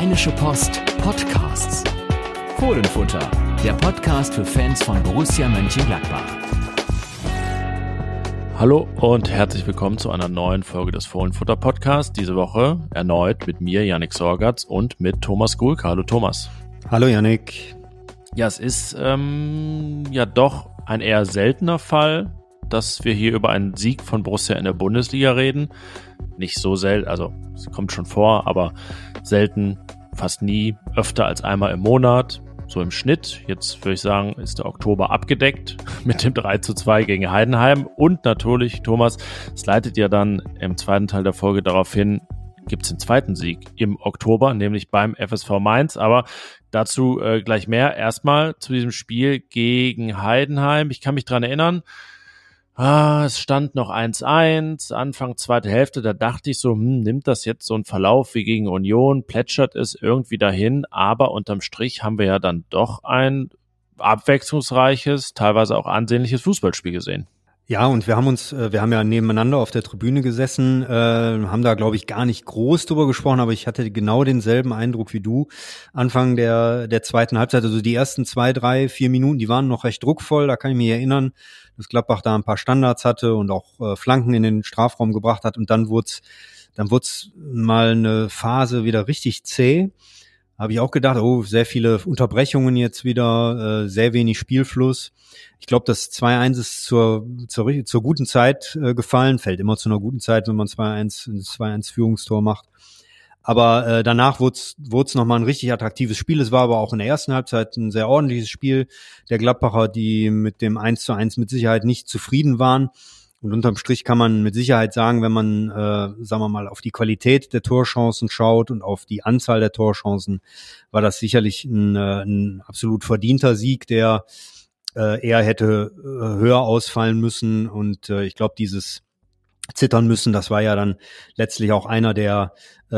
Rheinische Post Podcasts. Fohlenfutter, der Podcast für Fans von Borussia Mönchengladbach. Hallo und herzlich willkommen zu einer neuen Folge des Fohlenfutter Podcasts. Diese Woche erneut mit mir, Yannick Sorgatz, und mit Thomas Gulke. Hallo Thomas. Hallo Yannick. Ja, es ist ja doch ein eher seltener Fall, dass wir hier über einen Sieg von Borussia in der Bundesliga reden. Nicht so selten, also es kommt schon vor, aber selten, fast nie, öfter als einmal im Monat, so im Schnitt. Jetzt würde ich sagen, ist der Oktober abgedeckt mit dem 3:2 gegen Heidenheim. Und natürlich, Thomas, es leitet ja dann im zweiten Teil der Folge darauf hin, gibt es den zweiten Sieg im Oktober, nämlich beim FSV Mainz. Aber dazu gleich mehr. Erstmal zu diesem Spiel gegen Heidenheim. Ich kann mich dran erinnern, es stand noch 1-1, Anfang zweite Hälfte, da dachte ich so, nimmt das jetzt so einen Verlauf wie gegen Union, plätschert es irgendwie dahin, aber unterm Strich haben wir ja dann doch ein abwechslungsreiches, teilweise auch ansehnliches Fußballspiel gesehen. Ja, und wir haben ja nebeneinander auf der Tribüne gesessen, haben da, glaube ich, gar nicht groß drüber gesprochen, aber ich hatte genau denselben Eindruck wie du. Anfang der zweiten Halbzeit, also die ersten 2, 3, 4 Minuten, die waren noch recht druckvoll, da kann ich mich erinnern, dass Gladbach da ein paar Standards hatte und auch Flanken in den Strafraum gebracht hat, und dann wurd's mal eine Phase wieder richtig zäh. Habe ich auch gedacht, sehr viele Unterbrechungen jetzt wieder, sehr wenig Spielfluss. Ich glaube, das 2-1 ist zur guten Zeit gefallen, fällt immer zu einer guten Zeit, wenn man 2-1 Führungstor macht. Aber danach wurde nochmal ein richtig attraktives Spiel. Es war aber auch in der ersten Halbzeit ein sehr ordentliches Spiel der Gladbacher, die mit dem 1:1 mit Sicherheit nicht zufrieden waren. Und unterm Strich kann man mit Sicherheit sagen, wenn man, sagen wir mal, auf die Qualität der Torchancen schaut und auf die Anzahl der Torchancen, war das sicherlich ein absolut verdienter Sieg, der eher hätte höher ausfallen müssen. Und ich glaube, dieses Zittern müssen, das war ja dann letztlich auch einer der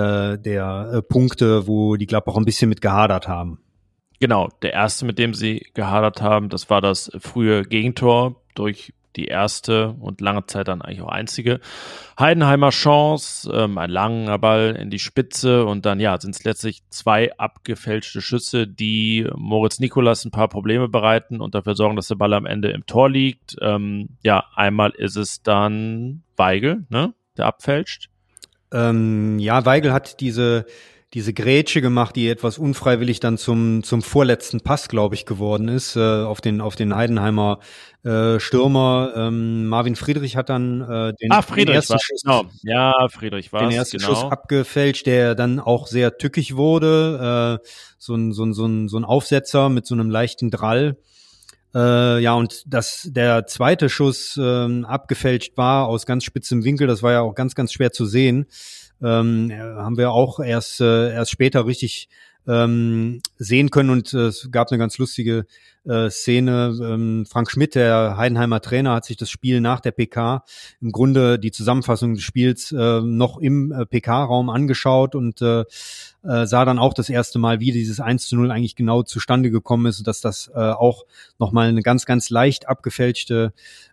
Punkte, wo die Gladbacher ein bisschen mit gehadert haben. Genau, der erste, mit dem sie gehadert haben, das war das frühe Gegentor durch die erste und lange Zeit dann eigentlich auch einzige Heidenheimer Chance, ein langer Ball in die Spitze, und dann sind es letztlich 2 abgefälschte Schüsse, die Moritz Nicolas ein paar Probleme bereiten und dafür sorgen, dass der Ball am Ende im Tor liegt. Einmal ist es dann Weigl, ne, der abfälscht. Weigl hat diese Grätsche gemacht, die etwas unfreiwillig dann zum vorletzten Pass, glaube ich, geworden ist, auf den Heidenheimer Stürmer. Marvin Friedrich hat dann den ersten Schuss, Friedrich war den ersten Schuss abgefälscht, der dann auch sehr tückig wurde, so ein Aufsetzer mit so einem leichten Drall. Und dass der zweite Schuss abgefälscht war aus ganz spitzem Winkel, das war ja auch ganz, ganz schwer zu sehen. Haben wir auch erst später richtig sehen können, und es gab eine ganz lustige Szene. Frank Schmidt, der Heidenheimer Trainer, hat sich das Spiel nach der PK, im Grunde die Zusammenfassung des Spiels, noch im PK-Raum angeschaut und sah dann auch das erste Mal, wie dieses 1:0 eigentlich genau zustande gekommen ist, dass das auch nochmal eine ganz, ganz leicht abgefälschte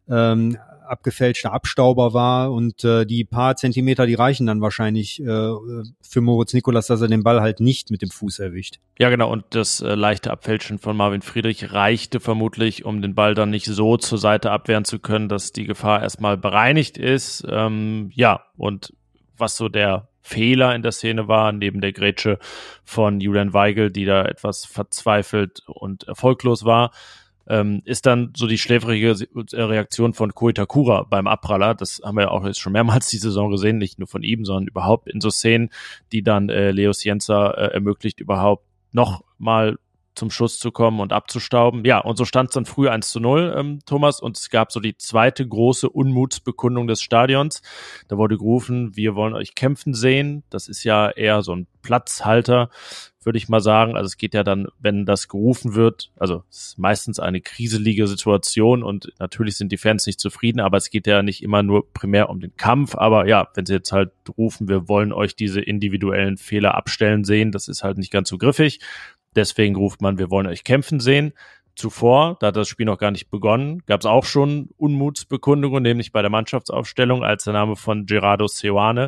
Abstauber war, und die paar Zentimeter, die reichen dann wahrscheinlich für Moritz Nicolas, dass er den Ball halt nicht mit dem Fuß erwischt. Ja, genau, und das leichte Abfälschen von Marvin Friedrich reichte vermutlich, um den Ball dann nicht so zur Seite abwehren zu können, dass die Gefahr erstmal bereinigt ist. Und was so der Fehler in der Szene war, neben der Grätsche von Julian Weigl, die da etwas verzweifelt und erfolglos war, ist dann so die schläfrige Reaktion von Ko Itakura beim Abpraller. Das haben wir ja auch jetzt schon mehrmals die Saison gesehen, nicht nur von ihm, sondern überhaupt in so Szenen, die dann Leo Cienza ermöglicht, überhaupt noch mal zum Schuss zu kommen und abzustauben. Ja, und so stand es dann früh 1:0, Thomas, und es gab so die zweite große Unmutsbekundung des Stadions. Da wurde gerufen, wir wollen euch kämpfen sehen. Das ist ja eher so ein Platzhalter, würde ich mal sagen. Also es geht ja dann, wenn das gerufen wird, also es ist meistens eine kriselige Situation und natürlich sind die Fans nicht zufrieden, aber es geht ja nicht immer nur primär um den Kampf. Aber ja, wenn sie jetzt halt rufen, wir wollen euch diese individuellen Fehler abstellen sehen, das ist halt nicht ganz so griffig. Deswegen ruft man, wir wollen euch kämpfen sehen. Zuvor, da hat das Spiel noch gar nicht begonnen, gab es auch schon Unmutsbekundungen, nämlich bei der Mannschaftsaufstellung, als der Name von Gerardo Seoane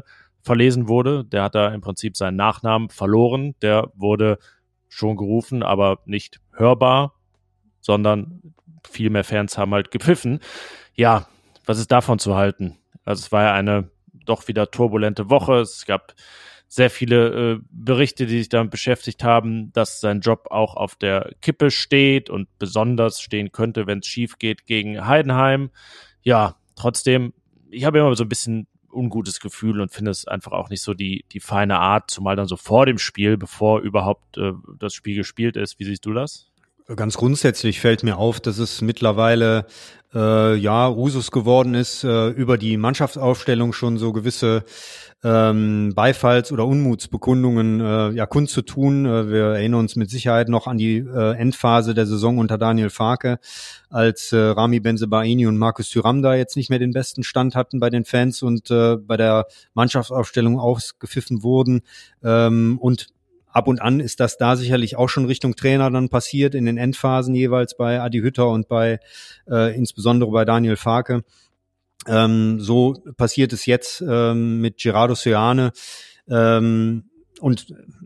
verlesen wurde. Der hat da im Prinzip seinen Nachnamen verloren. Der wurde schon gerufen, aber nicht hörbar, sondern viel mehr Fans haben halt gepfiffen. Ja, was ist davon zu halten? Also es war ja eine doch wieder turbulente Woche. Es gab sehr viele Berichte, die sich damit beschäftigt haben, dass sein Job auch auf der Kippe steht und besonders stehen könnte, wenn es schief geht gegen Heidenheim. Ja, trotzdem, ich habe immer so ein bisschen ungutes Gefühl und finde es einfach auch nicht so die feine Art, zumal dann so vor dem Spiel, bevor überhaupt das Spiel gespielt ist. Wie siehst du das? Ganz grundsätzlich fällt mir auf, dass es mittlerweile Usus geworden ist, über die Mannschaftsaufstellung schon so gewisse Beifalls- oder Unmutsbekundungen kundzutun. Wir erinnern uns mit Sicherheit noch an die Endphase der Saison unter Daniel Farke, als Rami Bensebaini und Markus Thuram da jetzt nicht mehr den besten Stand hatten bei den Fans und bei der Mannschaftsaufstellung ausgepfiffen wurden. Und ab und an ist das da sicherlich auch schon Richtung Trainer dann passiert, in den Endphasen jeweils bei Adi Hütter und bei insbesondere bei Daniel Farke. So passiert es jetzt mit Gerardo Seoane und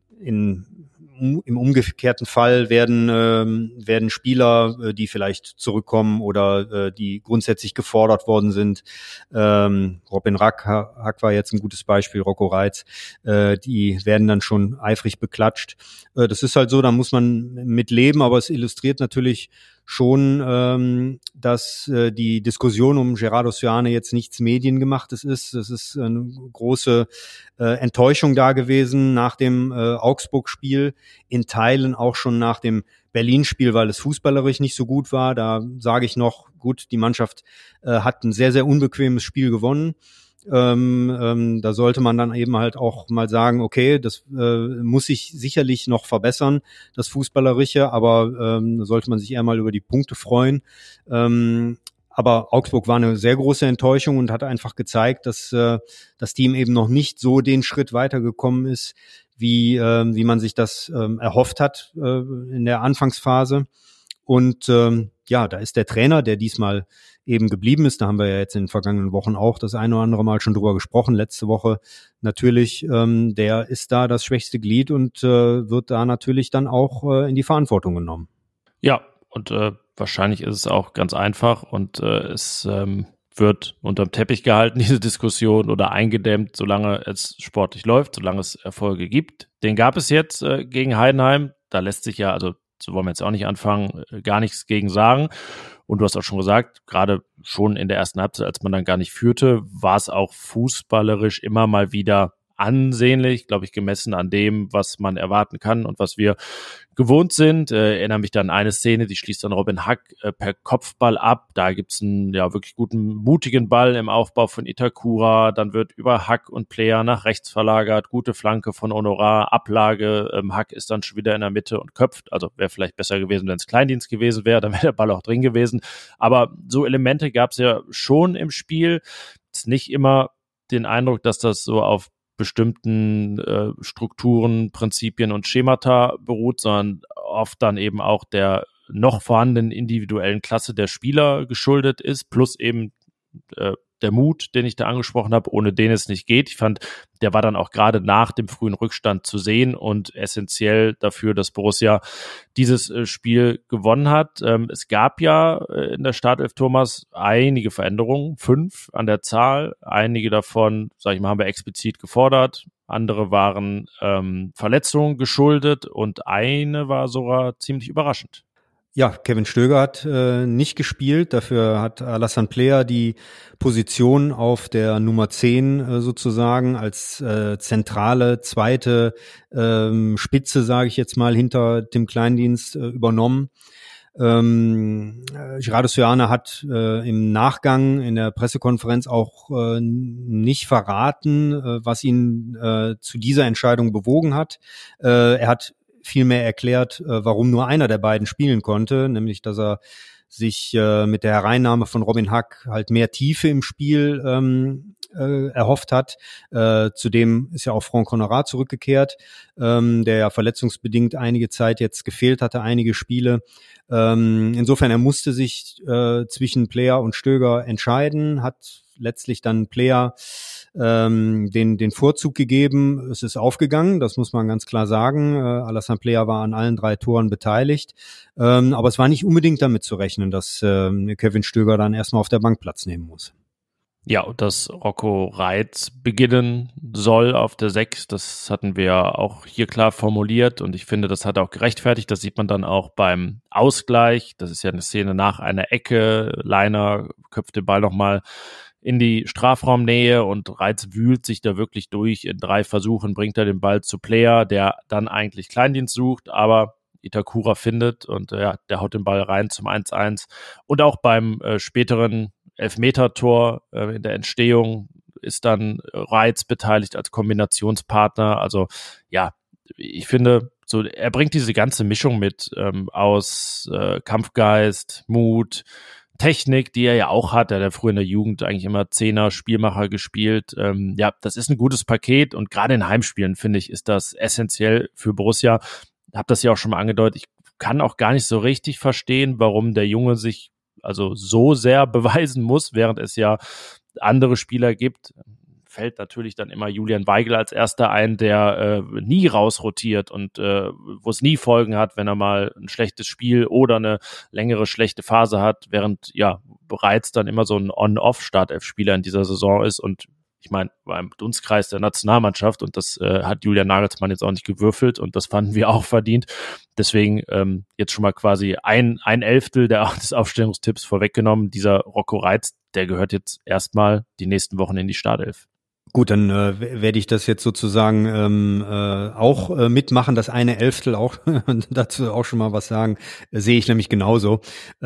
im umgekehrten Fall werden Spieler, die vielleicht zurückkommen oder die grundsätzlich gefordert worden sind. Robin Hack war jetzt ein gutes Beispiel, Rocco Reitz, die werden dann schon eifrig beklatscht. Das ist halt so, da muss man mit leben, aber es illustriert natürlich schon, dass die Diskussion um Gerardo Seoane jetzt nichts Mediengemachtes ist. Es ist eine große Enttäuschung da gewesen nach dem Augsburg-Spiel, in Teilen auch schon nach dem Berlin-Spiel, weil es fußballerisch nicht so gut war. Da sage ich noch, gut, die Mannschaft hat ein sehr, sehr unbequemes Spiel gewonnen. Da sollte man dann eben halt auch mal sagen, okay, das muss sich sicherlich noch verbessern, das Fußballerische, aber da sollte man sich eher mal über die Punkte freuen. Aber Augsburg war eine sehr große Enttäuschung und hat einfach gezeigt, dass das Team eben noch nicht so den Schritt weitergekommen ist, wie man sich das erhofft hat in der Anfangsphase. Und da ist der Trainer, der diesmal eben geblieben ist. Da haben wir ja jetzt in den vergangenen Wochen auch das eine oder andere Mal schon drüber gesprochen. Letzte Woche natürlich, der ist da das schwächste Glied und wird da natürlich dann auch in die Verantwortung genommen. Ja, und wahrscheinlich ist es auch ganz einfach und es wird unterm Teppich gehalten, diese Diskussion, oder eingedämmt, solange es sportlich läuft, solange es Erfolge gibt. Den gab es jetzt gegen Heidenheim. Da lässt sich ja, also so wollen wir jetzt auch nicht anfangen, gar nichts gegen sagen. Und du hast auch schon gesagt, gerade schon in der ersten Halbzeit, als man dann gar nicht führte, war es auch fußballerisch immer mal wieder ansehnlich, glaube ich, gemessen an dem, was man erwarten kann und was wir gewohnt sind. Erinnere mich dann an eine Szene, die schließt dann Robin Hack per Kopfball ab. Da gibt's einen wirklich guten, mutigen Ball im Aufbau von Itakura. Dann wird über Hack und Player nach rechts verlagert. Gute Flanke von Honorar, Ablage. Hack ist dann schon wieder in der Mitte und köpft. Also wäre vielleicht besser gewesen, wenn es Kleindienst gewesen wäre. Dann wäre der Ball auch drin gewesen. Aber so Elemente gab's ja schon im Spiel. Ist nicht immer den Eindruck, dass das so auf bestimmten Strukturen, Prinzipien und Schemata beruht, sondern oft dann eben auch der noch vorhandenen individuellen Klasse der Spieler geschuldet ist, plus eben der Mut, den ich da angesprochen habe, ohne den es nicht geht. Ich fand, der war dann auch gerade nach dem frühen Rückstand zu sehen und essentiell dafür, dass Borussia dieses Spiel gewonnen hat. Es gab ja in der Startelf, Thomas, einige Veränderungen, 5 an der Zahl. Einige davon, sage ich mal, haben wir explizit gefordert. Andere waren Verletzungen geschuldet und eine war sogar ziemlich überraschend. Ja, Kevin Stöger hat nicht gespielt, dafür hat Alassane Player die Position auf der Nummer 10 sozusagen als zentrale zweite Spitze, sage ich jetzt mal, hinter Tim Kleindienst übernommen. Gerardo Seoane hat im Nachgang in der Pressekonferenz auch nicht verraten, was ihn zu dieser Entscheidung bewogen hat. Er hat vielmehr erklärt, warum nur einer der beiden spielen konnte, nämlich dass er sich mit der Hereinnahme von Robin Hack halt mehr Tiefe im Spiel erhofft hat. Zudem ist ja auch Franck Honorat zurückgekehrt, der ja verletzungsbedingt einige Zeit jetzt gefehlt hatte, einige Spiele. Insofern, er musste sich zwischen Player und Stöger entscheiden, hat letztlich dann Player den Vorzug gegeben. Es ist aufgegangen, das muss man ganz klar sagen. Alassane Plea war an allen 3 Toren beteiligt. Aber es war nicht unbedingt damit zu rechnen, dass Kevin Stöger dann erstmal auf der Bank Platz nehmen muss. Ja, und dass Rocco Reitz beginnen soll auf der 6, das hatten wir auch hier klar formuliert und ich finde, das hat auch gerechtfertigt. Das sieht man dann auch beim Ausgleich. Das ist ja eine Szene nach einer Ecke. Leiner köpft den Ball nochmal in die Strafraumnähe und Reitz wühlt sich da wirklich durch. In 3 Versuchen bringt er den Ball zu Plea, der dann eigentlich Kleindienst sucht, aber Itakura findet und der haut den Ball rein zum 1-1. Und auch beim späteren Elfmeter-Tor in der Entstehung ist dann Reitz beteiligt als Kombinationspartner. Also ja, ich finde, so er bringt diese ganze Mischung mit aus Kampfgeist, Mut, Technik, die er ja auch hat. Er hat ja früher in der Jugend eigentlich immer Zehner, Spielmacher gespielt. Ja, das ist ein gutes Paket und gerade in Heimspielen, finde ich, ist das essentiell für Borussia. Habe das ja auch schon mal angedeutet. Ich kann auch gar nicht so richtig verstehen, warum der Junge sich also so sehr beweisen muss, während es ja andere Spieler gibt. Fällt natürlich dann immer Julian Weigl als erster ein, der nie rausrotiert und wo es nie Folgen hat, wenn er mal ein schlechtes Spiel oder eine längere schlechte Phase hat, während ja bereits dann immer so ein On-Off-Startelf-Spieler in dieser Saison ist und ich meine, war im Dunstkreis der Nationalmannschaft und das hat Julian Nagelsmann jetzt auch nicht gewürfelt und das fanden wir auch verdient. Deswegen jetzt schon mal quasi ein Elftel des Aufstellungstipps vorweggenommen. Dieser Rocco Reitz, der gehört jetzt erstmal die nächsten Wochen in die Startelf. Gut, dann werde ich das jetzt sozusagen auch mitmachen, das eine Elftel auch dazu auch schon mal was sagen, sehe ich nämlich genauso.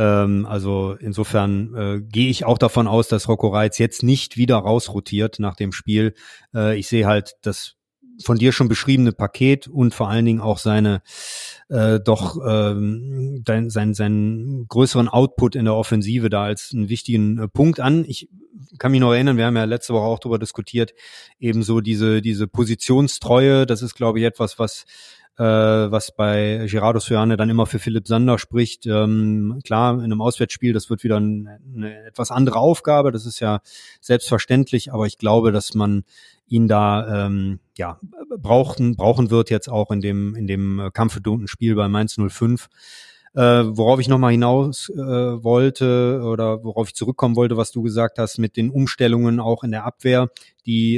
Also insofern gehe ich auch davon aus, dass Rocco Reitz jetzt nicht wieder rausrotiert nach dem Spiel. Ich sehe halt das von dir schon beschriebene Paket und vor allen Dingen auch seinen größeren Output in der Offensive da als einen wichtigen Punkt an. Ich kann mich noch erinnern, wir haben ja letzte Woche auch darüber diskutiert, ebenso diese Positionstreue, das ist, glaube ich, etwas, was bei Gerardo Seoane dann immer für Philipp Sander spricht. Klar, in einem Auswärtsspiel, das wird wieder eine etwas andere Aufgabe, das ist ja selbstverständlich, aber ich glaube, dass man ihn da brauchen wird jetzt auch in dem kampfbetonten Spiel bei Mainz 05. Worauf ich nochmal hinaus wollte oder worauf ich zurückkommen wollte, was du gesagt hast mit den Umstellungen auch in der Abwehr, die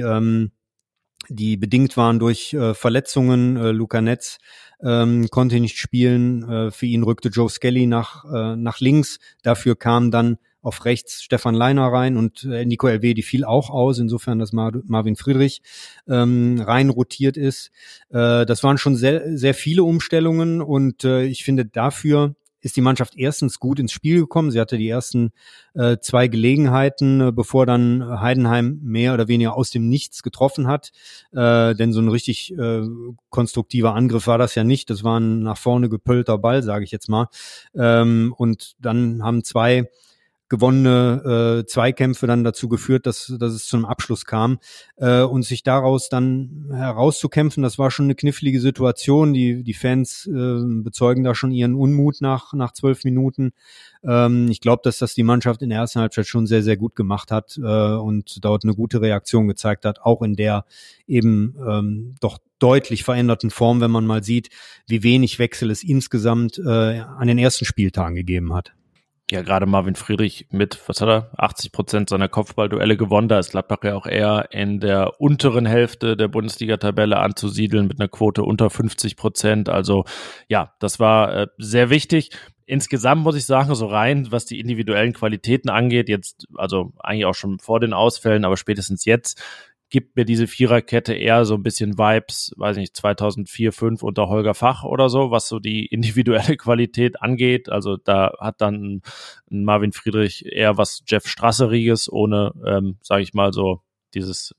bedingt waren durch Verletzungen. Luca Netz konnte nicht spielen. Für ihn rückte Joe Skelly nach links. Dafür kam dann auf rechts Stefan Leiner rein und Nico Elvedi fiel auch aus, insofern, dass Marvin Friedrich rein rotiert ist. Das waren schon sehr, sehr viele Umstellungen und ich finde, dafür ist die Mannschaft erstens gut ins Spiel gekommen. Sie hatte die ersten 2 Gelegenheiten, bevor dann Heidenheim mehr oder weniger aus dem Nichts getroffen hat. Denn so ein richtig konstruktiver Angriff war das ja nicht. Das war ein nach vorne gepöllter Ball, sage ich jetzt mal. Und dann haben 2 gewonnene Zweikämpfe dann dazu geführt, dass es zu einem Abschluss kam. Und sich daraus dann herauszukämpfen, das war schon eine knifflige Situation. Die Fans bezeugen da schon ihren Unmut nach 12 Minuten. Ich glaube, dass das die Mannschaft in der ersten Halbzeit schon sehr, sehr gut gemacht hat und dort eine gute Reaktion gezeigt hat, auch in der eben doch deutlich veränderten Form, wenn man mal sieht, wie wenig Wechsel es insgesamt an den ersten Spieltagen gegeben hat. Ja, gerade Marvin Friedrich mit, 80% seiner Kopfballduelle gewonnen. Da ist Gladbach ja auch eher in der unteren Hälfte der Bundesliga-Tabelle anzusiedeln mit einer Quote unter 50%. Also ja, das war sehr wichtig. Insgesamt muss ich sagen, so rein, was die individuellen Qualitäten angeht, jetzt, also eigentlich auch schon vor den Ausfällen, aber spätestens jetzt, gibt mir diese Viererkette eher so ein bisschen Vibes, weiß nicht, 2004, 2005 unter Holger Fach oder so, was so die individuelle Qualität angeht. Also da hat dann ein Marvin Friedrich eher was Jeff Strasseriges, ohne, sage ich mal so, dieses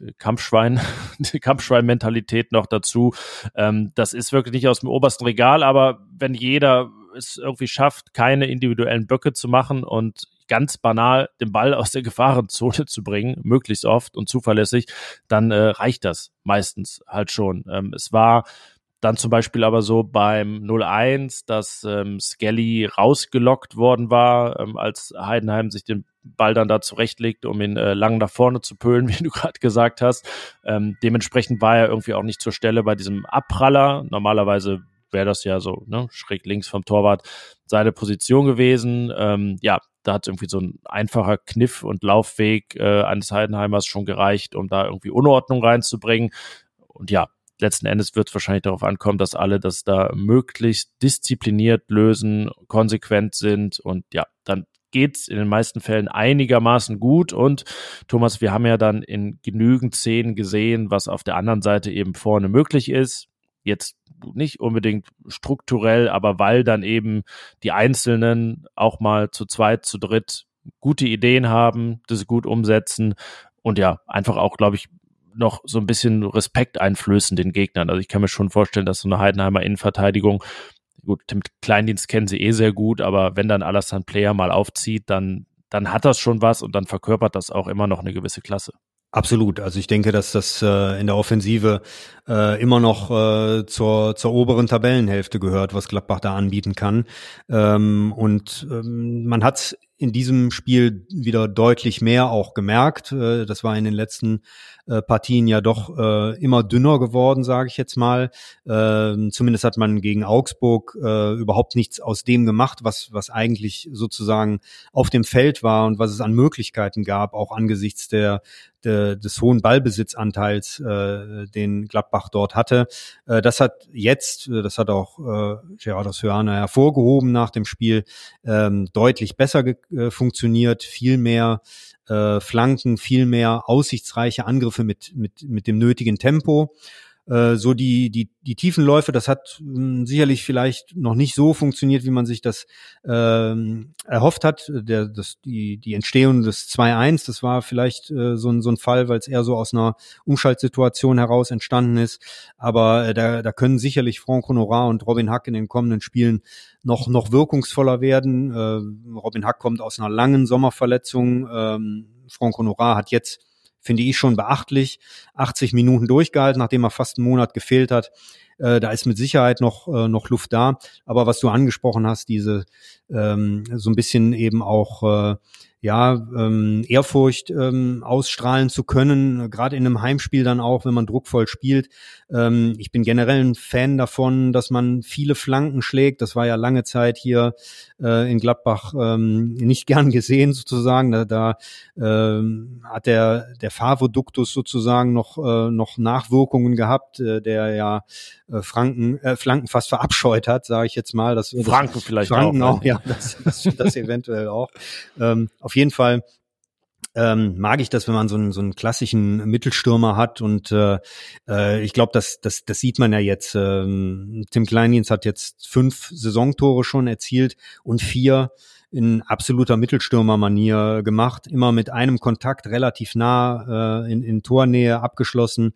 die Kampfschwein-Mentalität noch dazu. Das ist wirklich nicht aus dem obersten Regal, aber wenn jeder es irgendwie schafft, keine individuellen Böcke zu machen und ganz banal den Ball aus der Gefahrenzone zu bringen, möglichst oft und zuverlässig, dann reicht das meistens halt schon. Es war dann zum Beispiel aber so beim 0-1, dass Skelly rausgelockt worden war, als Heidenheim sich den Ball dann da zurechtlegt, um ihn lang nach vorne zu pölen, wie du gerade gesagt hast. Dementsprechend war er irgendwie auch nicht zur Stelle bei diesem Abpraller. Normalerweise wäre das ja so, ne, schräg links vom Torwart seine Position gewesen. Da hat irgendwie so ein einfacher Kniff und Laufweg eines Heidenheimers schon gereicht, um da irgendwie Unordnung reinzubringen. Und ja, letzten Endes wird es wahrscheinlich darauf ankommen, dass alle das da möglichst diszipliniert lösen, konsequent sind und ja, dann geht's in den meisten Fällen einigermaßen gut. Und Thomas, wir haben ja dann in genügend Szenen gesehen, was auf der anderen Seite eben vorne möglich ist. Jetzt nicht unbedingt strukturell, aber weil dann eben die Einzelnen auch mal zu zweit, zu dritt gute Ideen haben, das gut umsetzen und ja, einfach auch, glaube ich, noch so ein bisschen Respekt einflößen den Gegnern. Also ich kann mir schon vorstellen, dass so eine Heidenheimer Innenverteidigung, gut, den Kleindienst kennen sie sehr gut, aber wenn dann Alassane Player mal aufzieht, dann hat das schon was und dann verkörpert das auch immer noch eine gewisse Klasse. Absolut. Also ich denke, dass das in der Offensive immer noch zur oberen Tabellenhälfte gehört, was Gladbach da anbieten kann. Man hat in diesem Spiel wieder deutlich mehr auch gemerkt. Das war in den letzten Partien ja doch immer dünner geworden, sage ich jetzt mal. Zumindest hat man gegen Augsburg überhaupt nichts aus dem gemacht, was eigentlich sozusagen auf dem Feld war und was es an Möglichkeiten gab, auch angesichts des hohen Ballbesitzanteils, den Gladbach dort hatte. Das hat auch Gerardo Seoane hervorgehoben nach dem Spiel, deutlich besser funktioniert, viel mehr Flanken, viel mehr aussichtsreiche Angriffe mit dem nötigen Tempo. So die tiefen Läufe, das hat sicherlich vielleicht noch nicht so funktioniert, wie man sich das erhofft hat. Die Entstehung des 2-1, das war vielleicht so ein Fall, weil es eher so aus einer Umschaltsituation heraus entstanden ist. Aber da können sicherlich Franck Honorat und Robin Hack in den kommenden Spielen noch wirkungsvoller werden. Robin Hack kommt aus einer langen Sommerverletzung. Franck Honorat hat jetzt, finde ich, schon beachtlich 80 Minuten durchgehalten, nachdem er fast einen Monat gefehlt hat. Da ist mit Sicherheit noch Luft da. Aber was du angesprochen hast, diese so ein bisschen eben auch Ehrfurcht ausstrahlen zu können, gerade in einem Heimspiel dann auch, wenn man druckvoll spielt. Ich bin generell ein Fan davon, dass man viele Flanken schlägt. Das war ja lange Zeit hier in Gladbach nicht gern gesehen sozusagen. Da hat der Favre-Duktus sozusagen noch Nachwirkungen gehabt, der ja Flanken fast verabscheut hat, sage ich jetzt mal. Franken vielleicht Franken auch. Ja, das eventuell auch. Auf jeden Fall mag ich das, wenn man so einen klassischen Mittelstürmer hat und ich glaube, das sieht man ja jetzt. Tim Kleindienst hat jetzt 5 Saisontore schon erzielt und 4 in absoluter Mittelstürmer-Manier gemacht, immer mit einem Kontakt relativ nah in Tornähe abgeschlossen.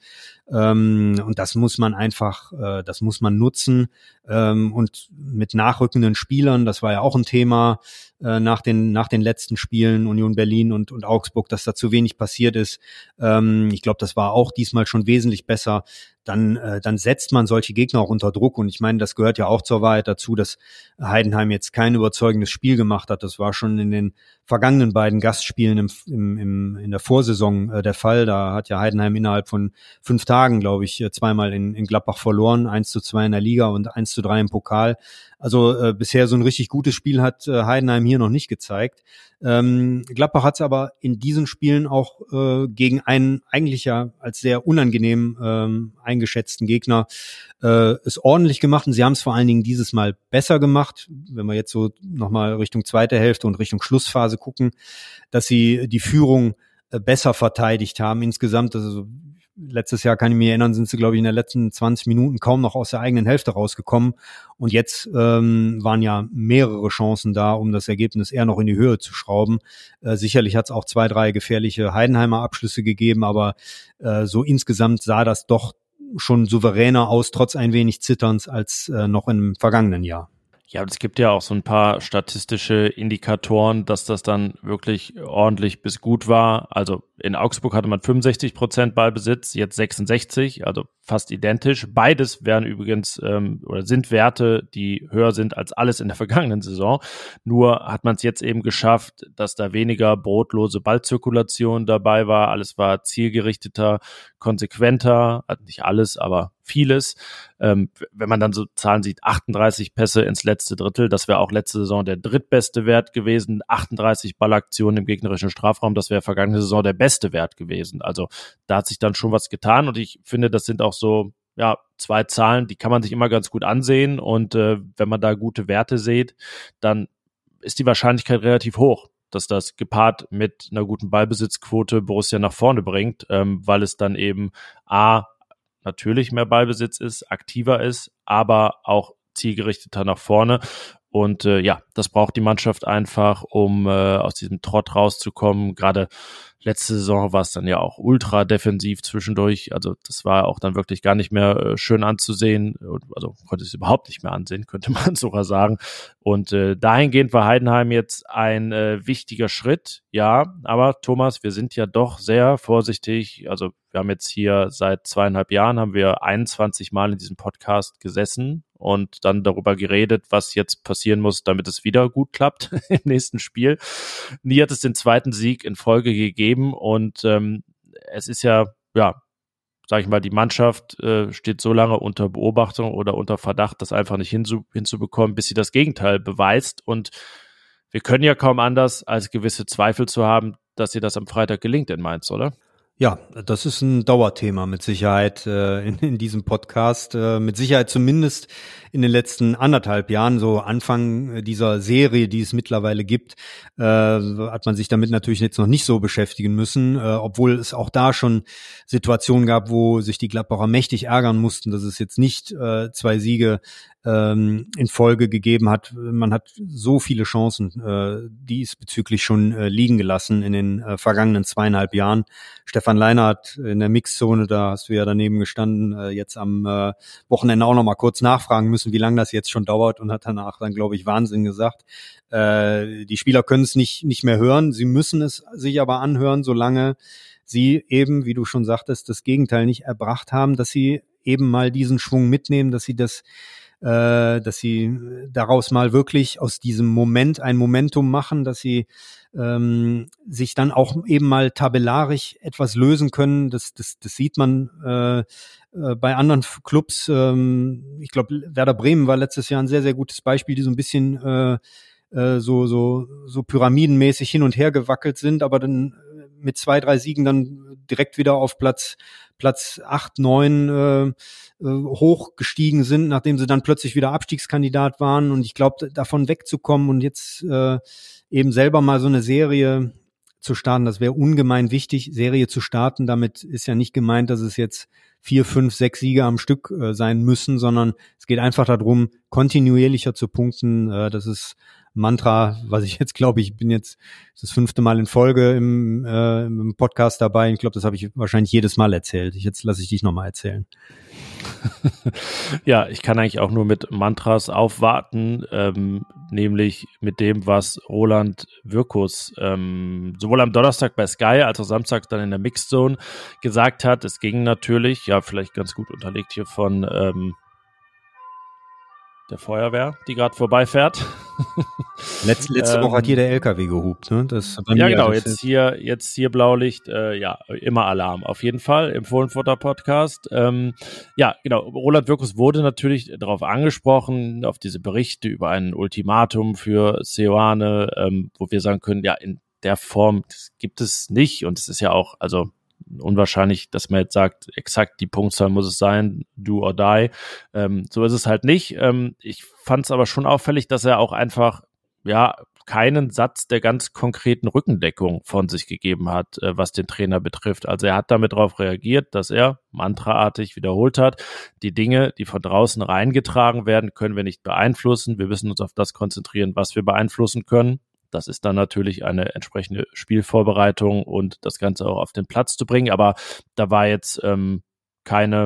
Und das muss man einfach, das muss man nutzen. Und mit nachrückenden Spielern, das war ja auch ein Thema nach den letzten Spielen, Union Berlin und Augsburg, dass da zu wenig passiert ist. Ich glaube, das war auch diesmal schon wesentlich besser. Dann setzt man solche Gegner auch unter Druck. Und ich meine, das gehört ja auch zur Wahrheit dazu, dass Heidenheim jetzt kein überzeugendes Spiel gemacht hat. Das war schon in den vergangenen beiden Gastspielen in der Vorsaison der Fall. Da hat ja Heidenheim innerhalb von 5 Tagen, glaube ich, zweimal in Gladbach verloren, 1:2 in der Liga und 1:3 im Pokal. Also bisher so ein richtig gutes Spiel hat Heidenheim hier noch nicht gezeigt. Gladbach hat es aber in diesen Spielen auch gegen einen eigentlich ja als sehr unangenehm eingeschätzten Gegner es ordentlich gemacht und sie haben es vor allen Dingen dieses Mal besser gemacht, wenn wir jetzt so nochmal Richtung zweite Hälfte und Richtung Schlussphase gucken, dass sie die Führung besser verteidigt haben insgesamt. Also letztes Jahr, kann ich mich erinnern, sind sie, glaube ich, in den letzten 20 Minuten kaum noch aus der eigenen Hälfte rausgekommen. Und jetzt waren ja mehrere Chancen da, um das Ergebnis eher noch in die Höhe zu schrauben. Sicherlich hat es auch 2, 3 gefährliche Heidenheimer Abschlüsse gegeben, aber so insgesamt sah das doch schon souveräner aus, trotz ein wenig Zitterns als noch im vergangenen Jahr. Ja, es gibt ja auch so ein paar statistische Indikatoren, dass das dann wirklich ordentlich bis gut war. Also in Augsburg hatte man 65% Ballbesitz, jetzt 66, also fast identisch. Beides wären übrigens oder sind Werte, die höher sind als alles in der vergangenen Saison. Nur hat man es jetzt eben geschafft, dass da weniger brotlose Ballzirkulation dabei war. Alles war zielgerichteter, konsequenter, also nicht alles, aber vieles. Wenn man dann so Zahlen sieht, 38 Pässe ins letzte Drittel, das wäre auch letzte Saison der drittbeste Wert gewesen. 38 Ballaktionen im gegnerischen Strafraum, das wäre vergangene Saison der beste Wert gewesen. Also da hat sich dann schon was getan und ich finde, das sind auch so, ja, 2 Zahlen, die kann man sich immer ganz gut ansehen und wenn man da gute Werte sieht, dann ist die Wahrscheinlichkeit relativ hoch, dass das gepaart mit einer guten Ballbesitzquote Borussia nach vorne bringt, weil es dann eben natürlich mehr Ballbesitz ist, aktiver ist, aber auch zielgerichteter nach vorne. Und das braucht die Mannschaft einfach, um aus diesem Trott rauszukommen. Gerade letzte Saison war es dann ja auch ultra defensiv zwischendurch. Also das war auch dann wirklich gar nicht mehr schön anzusehen. Also konnte es überhaupt nicht mehr ansehen, könnte man sogar sagen. Und dahingehend war Heidenheim jetzt ein wichtiger Schritt. Ja, aber Thomas, wir sind ja doch sehr vorsichtig. Also wir haben jetzt hier seit 2,5 Jahren haben wir 21 Mal in diesem Podcast gesessen und dann darüber geredet, was jetzt passieren muss, damit es wieder gut klappt im nächsten Spiel. Nie hat es den zweiten Sieg in Folge gegeben und es ist ja, sag ich mal, die Mannschaft steht so lange unter Beobachtung oder unter Verdacht, das einfach nicht hinzubekommen, bis sie das Gegenteil beweist. Und wir können ja kaum anders, als gewisse Zweifel zu haben, dass ihr das am Freitag gelingt in Mainz, oder? Ja, das ist ein Dauerthema mit Sicherheit in diesem Podcast. Mit Sicherheit zumindest in den letzten 1,5 Jahren, so Anfang dieser Serie, die es mittlerweile gibt, hat man sich damit natürlich jetzt noch nicht so beschäftigen müssen, obwohl es auch da schon Situationen gab, wo sich die Gladbacher mächtig ärgern mussten, dass es jetzt nicht 2 Siege in Folge gegeben hat. Man hat so viele Chancen diesbezüglich schon liegen gelassen in den vergangenen 2,5 Jahren. Stefan Leinart in der Mixzone, da hast du ja daneben gestanden, jetzt am Wochenende auch noch mal kurz nachfragen müssen, wie lange das jetzt schon dauert und hat danach dann, glaube ich, Wahnsinn gesagt. Die Spieler können es nicht mehr hören, sie müssen es sich aber anhören, solange sie eben, wie du schon sagtest, das Gegenteil nicht erbracht haben, dass sie eben mal diesen Schwung mitnehmen, dass sie daraus mal wirklich aus diesem Moment ein Momentum machen, dass sie sich dann auch eben mal tabellarisch etwas lösen können. Das sieht man bei anderen Clubs. Ich glaube, Werder Bremen war letztes Jahr ein sehr, sehr gutes Beispiel, die so ein bisschen so pyramidenmäßig hin und her gewackelt sind, aber dann mit 2, 3 Siegen dann direkt wieder auf Platz 8, 9 hochgestiegen sind, nachdem sie dann plötzlich wieder Abstiegskandidat waren. Und ich glaube, davon wegzukommen und jetzt eben selber mal so eine Serie zu starten, das wäre ungemein wichtig, Serie zu starten. Damit ist ja nicht gemeint, dass es jetzt 4, 5, 6 Siege am Stück sein müssen, sondern es geht einfach darum, kontinuierlicher zu punkten. Das ist Mantra, was ich jetzt glaube, ich bin jetzt das 5. Mal in Folge im Podcast dabei. Ich glaube, das habe ich wahrscheinlich jedes Mal erzählt. Jetzt lasse ich dich nochmal erzählen. Ja, ich kann eigentlich auch nur mit Mantras aufwarten, nämlich mit dem, was Roland Wirkus sowohl am Donnerstag bei Sky als auch Samstag dann in der Mixzone gesagt hat. Es ging natürlich, ja, vielleicht ganz gut unterlegt hier von der Feuerwehr, die gerade vorbeifährt. Letzte Woche hat hier der LKW gehupt, ne? Ja, genau, jetzt hier Blaulicht, immer Alarm, auf jeden Fall, im Fohlenfutter-Podcast. Ja, genau, Roland Wirkus wurde natürlich darauf angesprochen, auf diese Berichte über ein Ultimatum für Seoane, wo wir sagen können, ja, in der Form das gibt es nicht und es ist ja auch, also unwahrscheinlich, dass man jetzt sagt, exakt die Punktzahl muss es sein, do or die. So ist es halt nicht. Ich fand es aber schon auffällig, dass er auch einfach, keinen Satz der ganz konkreten Rückendeckung von sich gegeben hat, was den Trainer betrifft. Also er hat damit darauf reagiert, dass er mantraartig wiederholt hat, die Dinge, die von draußen reingetragen werden, können wir nicht beeinflussen. Wir müssen uns auf das konzentrieren, was wir beeinflussen können. Das ist dann natürlich eine entsprechende Spielvorbereitung und das Ganze auch auf den Platz zu bringen. Aber da war jetzt keine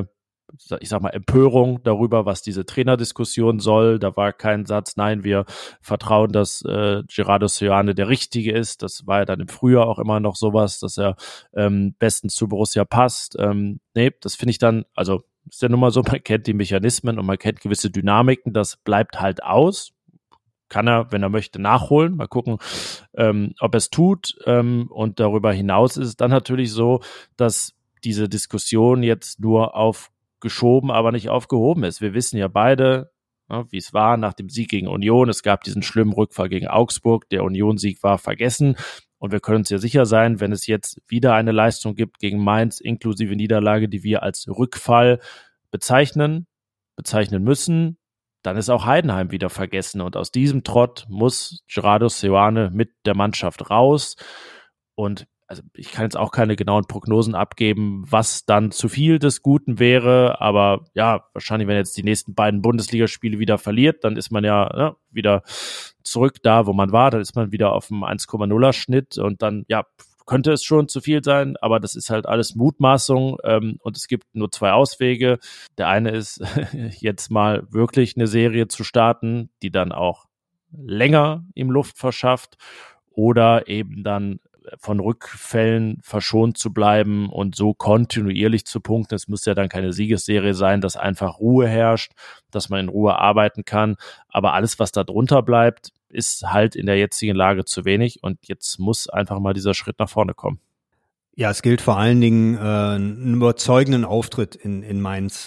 ich sag mal, Empörung darüber, was diese Trainerdiskussion soll. Da war kein Satz, nein, wir vertrauen, dass Gerardo Seoane der Richtige ist. Das war ja dann im Frühjahr auch immer noch sowas, dass er bestens zu Borussia passt. Nee, das finde ich dann, also ist ja nun mal so, man kennt die Mechanismen und man kennt gewisse Dynamiken, das bleibt halt aus. Kann er, wenn er möchte, nachholen. Mal gucken, ob er es tut. Und darüber hinaus ist es dann natürlich so, dass diese Diskussion jetzt nur aufgeschoben, aber nicht aufgehoben ist. Wir wissen ja beide, wie es war nach dem Sieg gegen Union. Es gab diesen schlimmen Rückfall gegen Augsburg. Der Union-Sieg war vergessen. Und wir können uns ja sicher sein, wenn es jetzt wieder eine Leistung gibt gegen Mainz, inklusive Niederlage, die wir als Rückfall bezeichnen müssen, dann ist auch Heidenheim wieder vergessen. Und aus diesem Trott muss Gerardo Seoane mit der Mannschaft raus. Und also ich kann jetzt auch keine genauen Prognosen abgeben, was dann zu viel des Guten wäre. Aber ja, wahrscheinlich, wenn jetzt die nächsten beiden Bundesligaspiele wieder verliert, dann ist man ja wieder zurück da, wo man war. Dann ist man wieder auf dem 1,0er Schnitt und dann, ja, könnte es schon zu viel sein, aber das ist halt alles Mutmaßung und es gibt nur zwei Auswege. Der eine ist, jetzt mal wirklich eine Serie zu starten, die dann auch länger ihm Luft verschafft oder eben dann von Rückfällen verschont zu bleiben und so kontinuierlich zu punkten. Es muss ja dann keine Siegesserie sein, dass einfach Ruhe herrscht, dass man in Ruhe arbeiten kann, aber alles, was da drunter bleibt, ist halt in der jetzigen Lage zu wenig und jetzt muss einfach mal dieser Schritt nach vorne kommen. Ja, es gilt vor allen Dingen, einen überzeugenden Auftritt in Mainz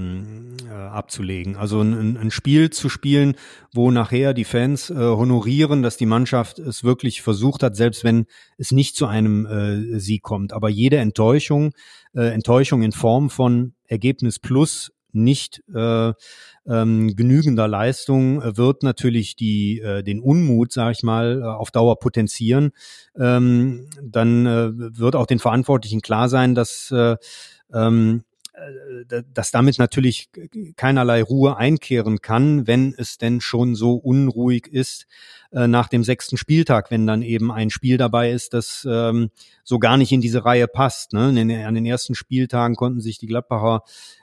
abzulegen. Also ein Spiel zu spielen, wo nachher die Fans honorieren, dass die Mannschaft es wirklich versucht hat, selbst wenn es nicht zu einem Sieg kommt. Aber jede Enttäuschung in Form von Ergebnis plus nicht genügender Leistung wird natürlich den Unmut, sage ich mal, auf Dauer potenzieren. Dann wird auch den Verantwortlichen klar sein, dass damit natürlich keinerlei Ruhe einkehren kann, wenn es denn schon so unruhig ist nach dem 6. Spieltag, wenn dann eben ein Spiel dabei ist, das so gar nicht in diese Reihe passt. Ne? An den ersten Spieltagen konnten die Gladbacher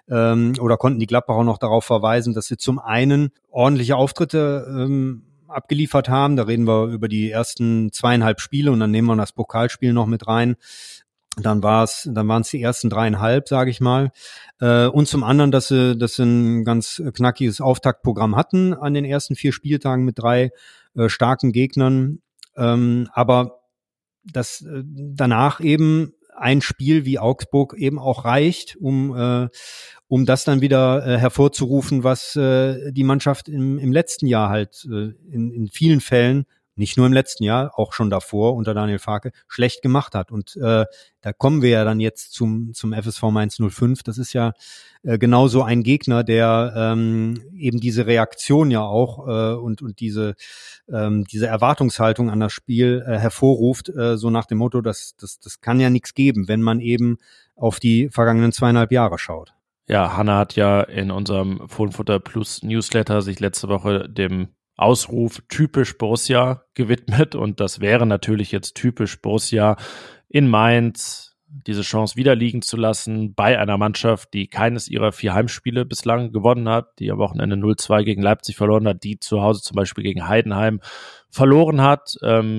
noch darauf verweisen, dass sie zum einen ordentliche Auftritte abgeliefert haben. Da reden wir über die ersten 2,5 Spiele und dann nehmen wir das Pokalspiel noch mit rein. Dann waren es die ersten 3,5, sage ich mal. Und zum anderen, dass sie ein ganz knackiges Auftaktprogramm hatten an den ersten 4 Spieltagen mit 3 starken Gegnern. Aber dass danach eben ein Spiel wie Augsburg eben auch reicht, um das dann wieder hervorzurufen, was die Mannschaft im letzten Jahr halt in vielen Fällen, nicht nur im letzten Jahr, auch schon davor unter Daniel Farke, schlecht gemacht hat. Und da kommen wir ja dann jetzt zum FSV Mainz 05. Das ist ja genauso ein Gegner, der eben diese Reaktion ja auch und diese Erwartungshaltung an das Spiel hervorruft, so nach dem Motto, das kann ja nichts geben, wenn man eben auf die vergangenen 2,5 Jahre schaut. Ja, Hanna hat ja in unserem Fohlenfutter Plus Newsletter sich letzte Woche dem Ausruf typisch Borussia gewidmet und das wäre natürlich jetzt typisch Borussia in Mainz, diese Chance wieder liegen zu lassen bei einer Mannschaft, die keines ihrer 4 Heimspiele bislang gewonnen hat, die am Wochenende 0-2 gegen Leipzig verloren hat, die zu Hause zum Beispiel gegen Heidenheim verloren hat.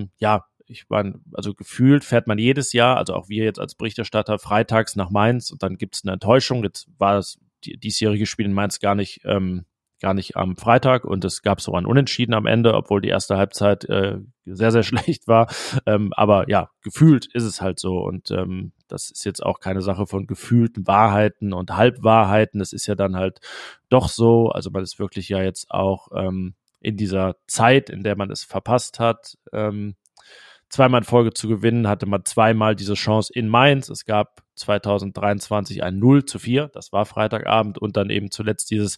Ich meine, also gefühlt fährt man jedes Jahr, also auch wir jetzt als Berichterstatter, freitags nach Mainz und dann gibt es eine Enttäuschung. Jetzt war das diesjährige Spiel in Mainz gar nicht am Freitag und es gab so ein Unentschieden am Ende, obwohl die erste Halbzeit sehr, sehr schlecht war. Aber ja, gefühlt ist es halt so und das ist jetzt auch keine Sache von gefühlten Wahrheiten und Halbwahrheiten. Es ist ja dann halt doch so, also man ist wirklich ja jetzt auch in dieser Zeit, in der man es verpasst hat, zweimal in Folge zu gewinnen, hatte man zweimal diese Chance in Mainz. Es gab 2023 ein 0-4, das war Freitagabend und dann eben zuletzt dieses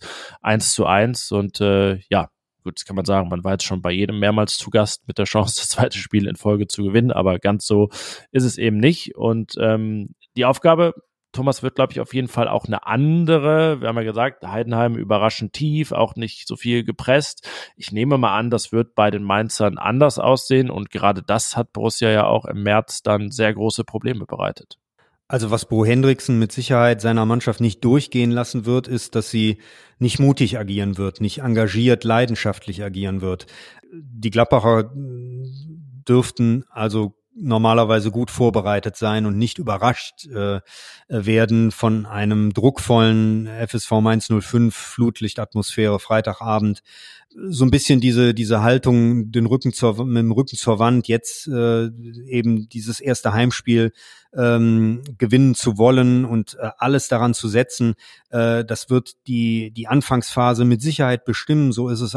1-1 und gut, das kann man sagen, man war jetzt schon bei jedem mehrmals zu Gast mit der Chance, das zweite Spiel in Folge zu gewinnen, aber ganz so ist es eben nicht und die Aufgabe, Thomas, wird, glaube ich, auf jeden Fall auch eine andere. Wir haben ja gesagt, Heidenheim überraschend tief, auch nicht so viel gepresst. Ich nehme mal an, das wird bei den Mainzern anders aussehen und gerade das hat Borussia ja auch im März dann sehr große Probleme bereitet. Also was Bo Hendriksen mit Sicherheit seiner Mannschaft nicht durchgehen lassen wird, ist, dass sie nicht mutig agieren wird, nicht engagiert, leidenschaftlich agieren wird. Die Gladbacher dürften also normalerweise gut vorbereitet sein und nicht überrascht werden von einem druckvollen FSV Mainz 05 Flutlichtatmosphäre Freitagabend. So ein bisschen diese Haltung, mit dem Rücken zur Wand, jetzt eben dieses erste Heimspiel gewinnen zu wollen und alles daran zu setzen. Das wird die Anfangsphase mit Sicherheit bestimmen. So ist es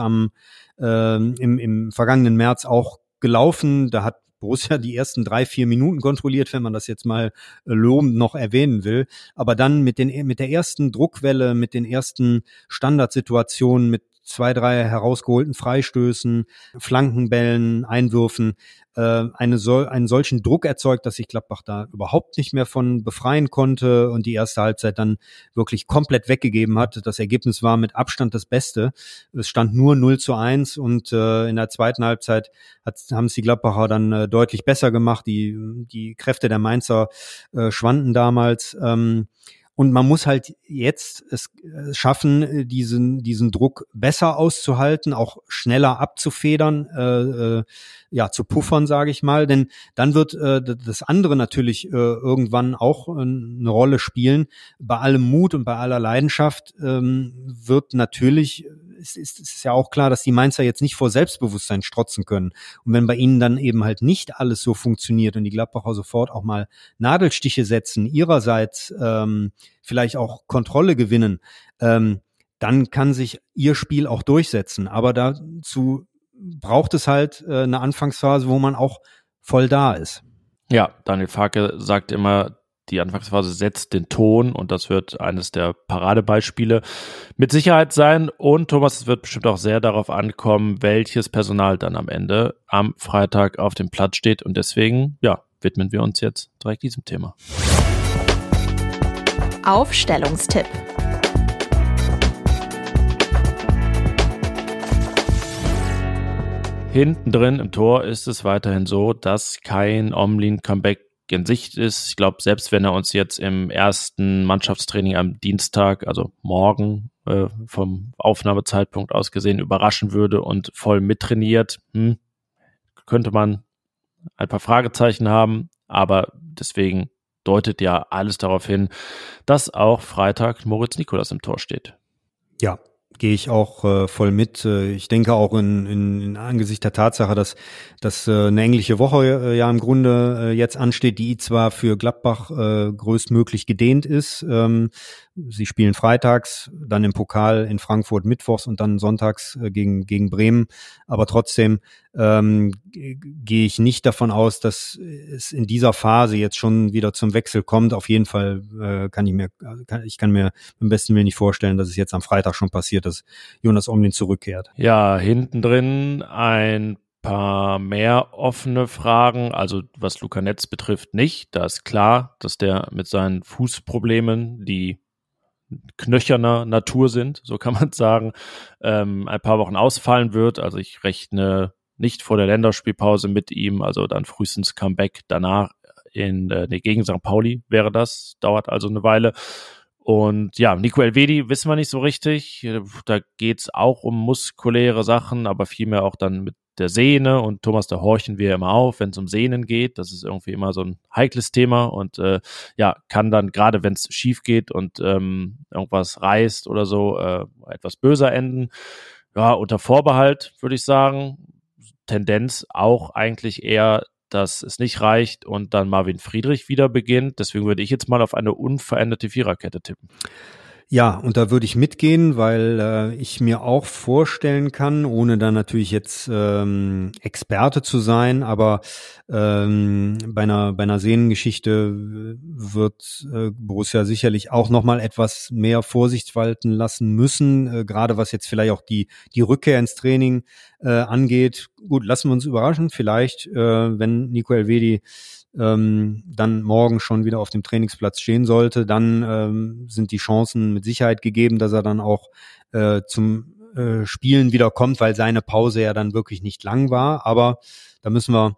im vergangenen März auch gelaufen. Da hat Borussia die ersten 3-4 Minuten kontrolliert, wenn man das jetzt mal lobend noch erwähnen will. Aber dann mit der ersten Druckwelle, mit den ersten Standardsituationen, mit 2-3 herausgeholten Freistößen, Flankenbällen, Einwürfen, einen solchen Druck erzeugt, dass sich Gladbach da überhaupt nicht mehr von befreien konnte und die erste Halbzeit dann wirklich komplett weggegeben hat. Das Ergebnis war mit Abstand das Beste. Es stand nur 0-1 und in der zweiten Halbzeit haben es die Gladbacher dann deutlich besser gemacht. Die Kräfte der Mainzer schwanden damals. Und man muss halt jetzt es schaffen, diesen Druck besser auszuhalten, auch schneller abzufedern, zu puffern, sage ich mal. Denn dann wird das andere natürlich irgendwann auch eine Rolle spielen. Bei allem Mut und bei aller Leidenschaft wird natürlich, es ist ja auch klar, dass die Mainzer jetzt nicht vor Selbstbewusstsein strotzen können. Und wenn bei ihnen dann eben halt nicht alles so funktioniert und die Gladbacher sofort auch mal Nadelstiche setzen, ihrerseits vielleicht auch Kontrolle gewinnen, dann kann sich ihr Spiel auch durchsetzen. Aber dazu braucht es halt eine Anfangsphase, wo man auch voll da ist. Ja, Daniel Farke sagt immer, die Anfangsphase setzt den Ton und das wird eines der Paradebeispiele mit Sicherheit sein. Und Thomas, es wird bestimmt auch sehr darauf ankommen, welches Personal dann am Ende am Freitag auf dem Platz steht. Und deswegen, widmen wir uns jetzt direkt diesem Thema. Aufstellungstipp. Hinten drin im Tor ist es weiterhin so, dass kein Omlin-Comeback in Sicht ist. Ich glaube, selbst wenn er uns jetzt im ersten Mannschaftstraining am Dienstag, also morgen vom Aufnahmezeitpunkt aus gesehen, überraschen würde und voll mittrainiert, könnte man ein paar Fragezeichen haben. Aber deswegen deutet ja alles darauf hin, dass auch Freitag Moritz Nicolas im Tor steht. Ja, gehe ich auch voll mit. Ich denke auch in Angesicht der Tatsache, dass eine englische Woche ja im Grunde jetzt ansteht, die zwar für Gladbach größtmöglich gedehnt ist. Sie spielen freitags, dann im Pokal in Frankfurt mittwochs und dann sonntags gegen Bremen. Aber trotzdem gehe ich nicht davon aus, dass es in dieser Phase jetzt schon wieder zum Wechsel kommt. Auf jeden Fall kann ich mir im besten Willen nicht vorstellen, dass es jetzt am Freitag schon passiert, dass Jonas Omlin zurückkehrt. Ja, hinten drin ein paar mehr offene Fragen, also was Luca Netz betrifft nicht. Da ist klar, dass der mit seinen Fußproblemen, die knöcherner Natur sind, so kann man sagen, ein paar Wochen ausfallen wird. Also ich rechne nicht vor der Länderspielpause mit ihm, also dann frühestens Comeback danach gegen St. Pauli wäre das, dauert also eine Weile. Und ja, Nico Elvedi wissen wir nicht so richtig, da geht's auch um muskuläre Sachen, aber vielmehr auch dann mit der Sehne und Thomas, da horchen wir immer auf, wenn es um Sehnen geht, das ist irgendwie immer so ein heikles Thema und kann dann, gerade wenn es schief geht und irgendwas reißt oder so, etwas böser enden. Ja, unter Vorbehalt würde ich sagen, Tendenz auch eigentlich eher, dass es nicht reicht und dann Marvin Friedrich wieder beginnt. Deswegen würde ich jetzt mal auf eine unveränderte Viererkette tippen. Ja, und da würde ich mitgehen, weil ich mir auch vorstellen kann, ohne dann natürlich jetzt Experte zu sein, aber bei einer Sehnengeschichte wird Borussia sicherlich auch nochmal etwas mehr Vorsicht walten lassen müssen, gerade was jetzt vielleicht auch die Rückkehr ins Training angeht. Gut, lassen wir uns überraschen, vielleicht, wenn Nico Elvedi dann morgen schon wieder auf dem Trainingsplatz stehen sollte, dann sind die Chancen mit Sicherheit gegeben, dass er dann auch zum Spielen wieder kommt, weil seine Pause ja dann wirklich nicht lang war. Aber da müssen wir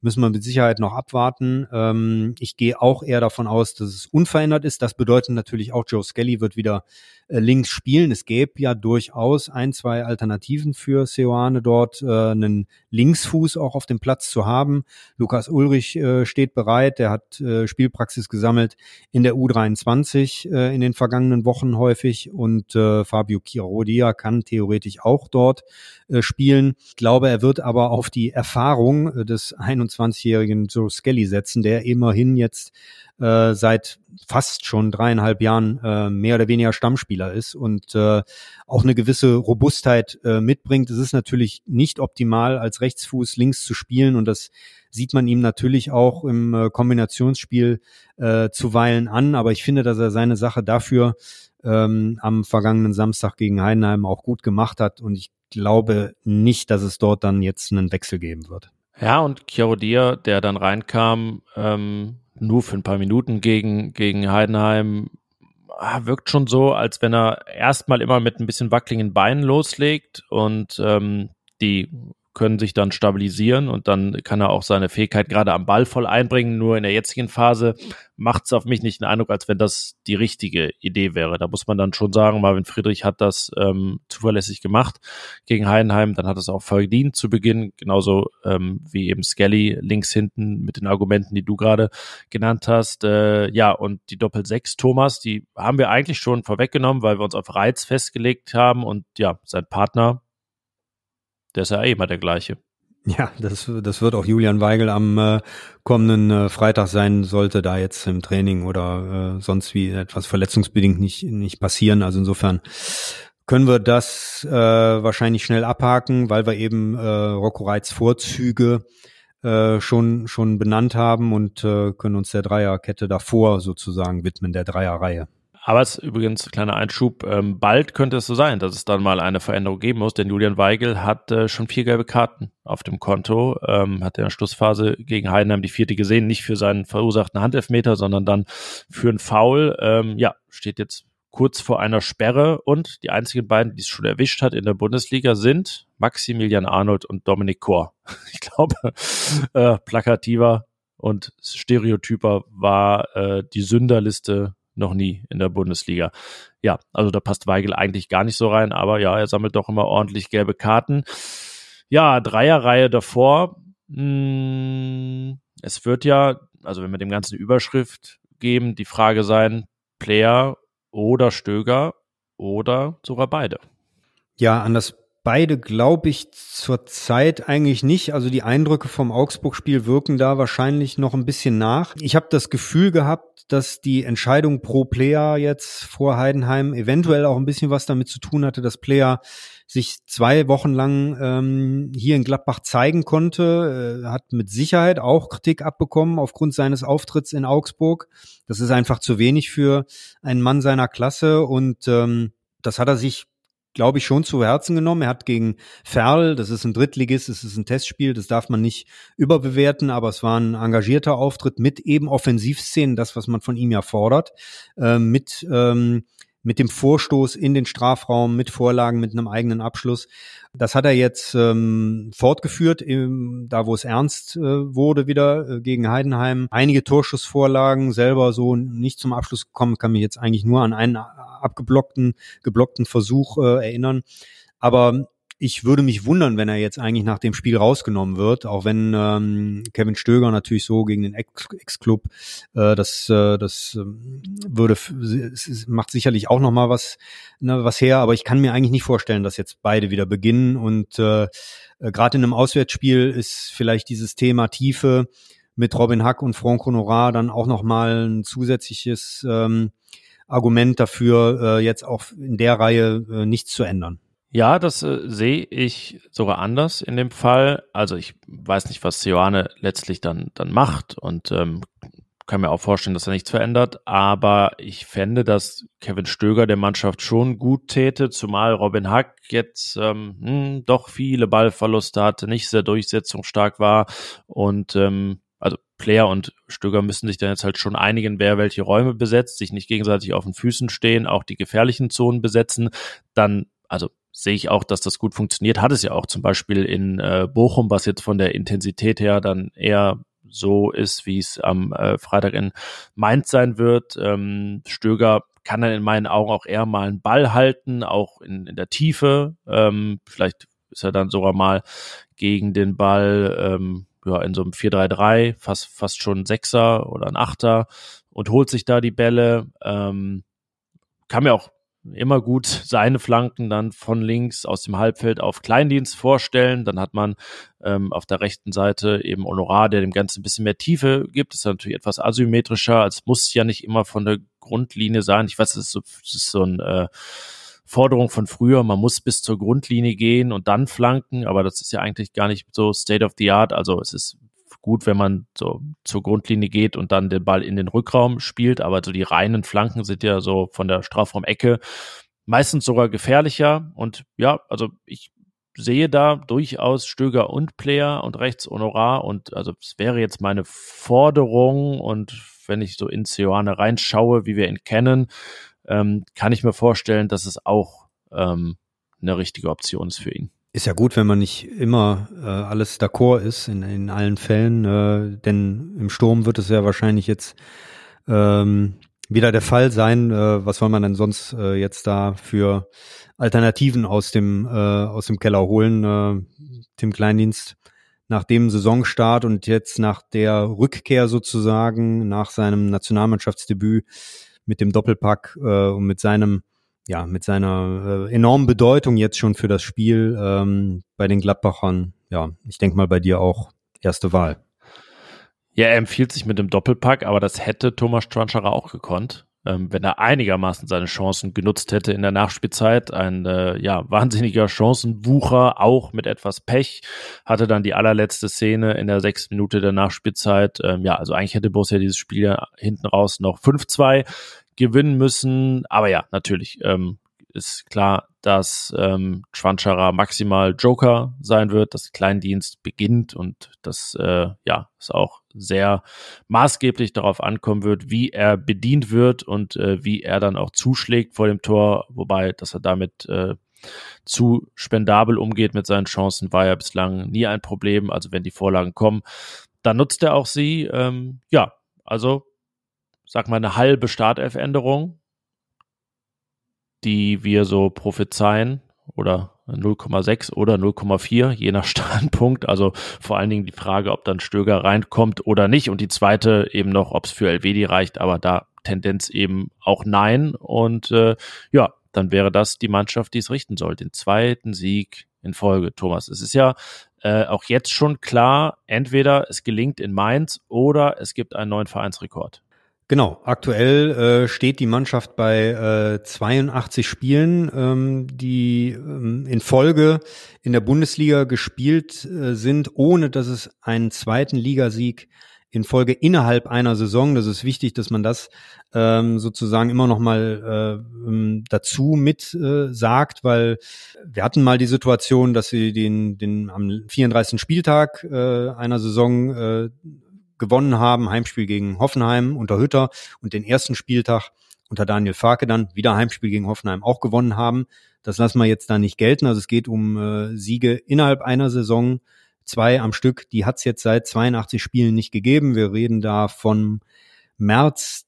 müssen wir mit Sicherheit noch abwarten. Ich gehe auch eher davon aus, dass es unverändert ist. Das bedeutet natürlich auch, Joe Skelly wird wieder links spielen. Es gäbe ja durchaus 1-2 Alternativen für Seoane dort, einen Linksfuß auch auf dem Platz zu haben. Lukas Ulrich steht bereit, der hat Spielpraxis gesammelt in der U23 in den vergangenen Wochen häufig und Fabio Chiarodia kann theoretisch auch dort spielen. Ich glaube, er wird aber auf die Erfahrung des 21-jährigen Joe Skelly setzen, der immerhin jetzt seit fast schon 3,5 Jahren mehr oder weniger Stammspieler ist und auch eine gewisse Robustheit mitbringt. Es ist natürlich nicht optimal, als Rechtsfuß links zu spielen und das sieht man ihm natürlich auch im Kombinationsspiel zuweilen an, aber ich finde, dass er seine Sache dafür am vergangenen Samstag gegen Heidenheim auch gut gemacht hat und ich glaube nicht, dass es dort dann jetzt einen Wechsel geben wird. Ja, und Chiarodia, der dann reinkam, nur für ein paar Minuten gegen Heidenheim, wirkt schon so, als wenn er erstmal immer mit ein bisschen wackeligen Beinen loslegt und die können sich dann stabilisieren und dann kann er auch seine Fähigkeit gerade am Ball voll einbringen. Nur in der jetzigen Phase macht es auf mich nicht den Eindruck, als wenn das die richtige Idee wäre. Da muss man dann schon sagen, Marvin Friedrich hat das zuverlässig gemacht gegen Heidenheim. Dann hat es auch verdient zu Beginn, genauso wie eben Skelly links hinten mit den Argumenten, die du gerade genannt hast. Ja, und die Doppel-6 Thomas, die haben wir eigentlich schon vorweggenommen, weil wir uns auf Reiz festgelegt haben und ja, sein Partner, der ist ja immer der gleiche. Ja, das wird auch Julian Weigel am kommenden Freitag sein, sollte da jetzt im Training oder sonst wie etwas verletzungsbedingt nicht passieren. Also insofern können wir das wahrscheinlich schnell abhaken, weil wir eben Rocco Reitz Vorzüge schon benannt haben und können uns der Dreierkette davor sozusagen widmen, der Dreierreihe. Aber es ist übrigens, kleiner Einschub, bald könnte es so sein, dass es dann mal eine Veränderung geben muss, denn Julian Weigel hat schon 4 gelbe Karten auf dem Konto, hat in der Schlussphase gegen Heidenheim die 4. gesehen, nicht für seinen verursachten Handelfmeter, sondern dann für einen Foul. Ja, steht jetzt kurz vor einer Sperre und die einzigen beiden, die es schon erwischt hat in der Bundesliga, sind Maximilian Arnold und Dominik Kor. Ich glaube, plakativer und stereotyper war die Sünderliste noch nie in der Bundesliga. Ja, also da passt Weigel eigentlich gar nicht so rein, aber ja, er sammelt doch immer ordentlich gelbe Karten. Ja, Dreierreihe davor. Es wird ja, also wenn wir dem Ganzen eine Überschrift geben, die Frage sein, Player oder Stöger oder sogar beide. Ja, an das beide glaube ich zurzeit eigentlich nicht. Also die Eindrücke vom Augsburg-Spiel wirken da wahrscheinlich noch ein bisschen nach. Ich habe das Gefühl gehabt, dass die Entscheidung pro Player jetzt vor Heidenheim eventuell auch ein bisschen was damit zu tun hatte, dass Player sich 2 Wochen lang hier in Gladbach zeigen konnte, hat mit Sicherheit auch Kritik abbekommen aufgrund seines Auftritts in Augsburg. Das ist einfach zu wenig für einen Mann seiner Klasse und das hat er sich, glaube ich, schon zu Herzen genommen. Er hat gegen Ferl, das ist ein Drittligist, das ist ein Testspiel, das darf man nicht überbewerten, aber es war ein engagierter Auftritt mit eben Offensivszenen, das, was man von ihm ja fordert, mit dem Vorstoß in den Strafraum, mit Vorlagen, mit einem eigenen Abschluss. Das hat er jetzt fortgeführt, da wo es ernst wurde wieder gegen Heidenheim. Einige Torschussvorlagen, selber so nicht zum Abschluss gekommen, kann mich jetzt eigentlich nur an einen geblockten Versuch erinnern. Aber ich würde mich wundern, wenn er jetzt eigentlich nach dem Spiel rausgenommen wird, auch wenn Kevin Stöger natürlich so gegen den Ex-Club, das macht sicherlich auch noch mal was her, aber ich kann mir eigentlich nicht vorstellen, dass jetzt beide wieder beginnen und gerade in einem Auswärtsspiel ist vielleicht dieses Thema Tiefe mit Robin Hack und Franck Honorat dann auch noch mal ein zusätzliches Argument dafür, jetzt auch in der Reihe nichts zu ändern. Ja, das sehe ich sogar anders in dem Fall. Also ich weiß nicht, was Seoane letztlich dann macht und kann mir auch vorstellen, dass er nichts verändert. Aber ich fände, dass Kevin Stöger der Mannschaft schon gut täte, zumal Robin Hack jetzt doch viele Ballverluste hatte, nicht sehr durchsetzungsstark war und also Player und Stöger müssen sich dann jetzt halt schon einigen, wer welche Räume besetzt, sich nicht gegenseitig auf den Füßen stehen, auch die gefährlichen Zonen besetzen. Dann, also sehe ich auch, dass das gut funktioniert. Hat es ja auch zum Beispiel in Bochum, was jetzt von der Intensität her dann eher so ist, wie es am Freitag in Mainz sein wird. Stöger kann dann in meinen Augen auch eher mal einen Ball halten, auch in der Tiefe. Vielleicht ist er dann sogar mal gegen den Ball in so einem 4-3-3, fast schon ein Sechser oder ein Achter und holt sich da die Bälle. Kann mir auch immer gut seine Flanken dann von links aus dem Halbfeld auf Kleindienst vorstellen. Dann hat man auf der rechten Seite eben Honorar, der dem Ganzen ein bisschen mehr Tiefe gibt. Das ist natürlich etwas asymmetrischer. Es muss ja nicht immer von der Grundlinie sein. Ich weiß, das ist so eine Forderung von früher. Man muss bis zur Grundlinie gehen und dann flanken. Aber das ist ja eigentlich gar nicht so State of the Art. Also es ist gut, wenn man so zur Grundlinie geht und dann den Ball in den Rückraum spielt, aber so die reinen Flanken sind ja so von der Strafraumecke meistens sogar gefährlicher und ja, also ich sehe da durchaus Stöger und Player und rechts Honorar und also es wäre jetzt meine Forderung und wenn ich so in Seoane reinschaue, wie wir ihn kennen, kann ich mir vorstellen, dass es auch eine richtige Option ist für ihn. Ist ja gut, wenn man nicht immer alles d'accord ist in allen Fällen, denn im Sturm wird es ja wahrscheinlich jetzt wieder der Fall sein. Was soll man denn sonst jetzt da für Alternativen aus dem Keller holen? Tim Kleindienst nach dem Saisonstart und jetzt nach der Rückkehr sozusagen, nach seinem Nationalmannschaftsdebüt mit dem Doppelpack und mit seiner enormen Bedeutung jetzt schon für das Spiel bei den Gladbachern. Ja, ich denke mal bei dir auch erste Wahl. Ja, er empfiehlt sich mit dem Doppelpack, aber das hätte Thomas Schwanscherer auch gekonnt, wenn er einigermaßen seine Chancen genutzt hätte in der Nachspielzeit. Ein wahnsinniger Chancenwucher, auch mit etwas Pech, hatte dann die allerletzte Szene in der 6. Minute der Nachspielzeit. Also eigentlich hätte Borussia dieses Spiel ja hinten raus noch 5-2 gewinnen müssen. Aber ja, natürlich ist klar, dass Schwanscherer maximal Joker sein wird, dass Kleindienst beginnt und dass es auch sehr maßgeblich darauf ankommen wird, wie er bedient wird und wie er dann auch zuschlägt vor dem Tor, wobei, dass er damit zu spendabel umgeht mit seinen Chancen, war ja bislang nie ein Problem. Also wenn die Vorlagen kommen, dann nutzt er auch sie. Sag mal eine halbe Startelf-Änderung, die wir so prophezeien, oder 0,6 oder 0,4, je nach Standpunkt. Also vor allen Dingen die Frage, ob dann Stöger reinkommt oder nicht. Und die zweite eben noch, ob es für Elvedi reicht, aber da Tendenz eben auch nein. Und dann wäre das die Mannschaft, die es richten soll. Den 2. Sieg in Folge, Thomas. Es ist ja auch jetzt schon klar, entweder es gelingt in Mainz oder es gibt einen neuen Vereinsrekord. Genau, aktuell steht die Mannschaft bei 82 Spielen, die in Folge in der Bundesliga gespielt sind, ohne dass es einen zweiten Ligasieg in Folge innerhalb einer Saison, das ist wichtig, dass man das sozusagen immer noch mal dazu mit sagt, weil wir hatten mal die Situation, dass sie den am 34. Spieltag einer Saison gewonnen haben, Heimspiel gegen Hoffenheim unter Hütter und den ersten Spieltag unter Daniel Farke dann wieder Heimspiel gegen Hoffenheim auch gewonnen haben. Das lassen wir jetzt da nicht gelten. Also es geht um Siege innerhalb einer Saison, 2 am Stück. Die hat es jetzt seit 82 Spielen nicht gegeben. Wir reden da von März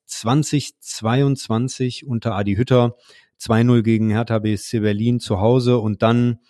2022 unter Adi Hütter, 2-0 gegen Hertha BSC Berlin zu Hause und dann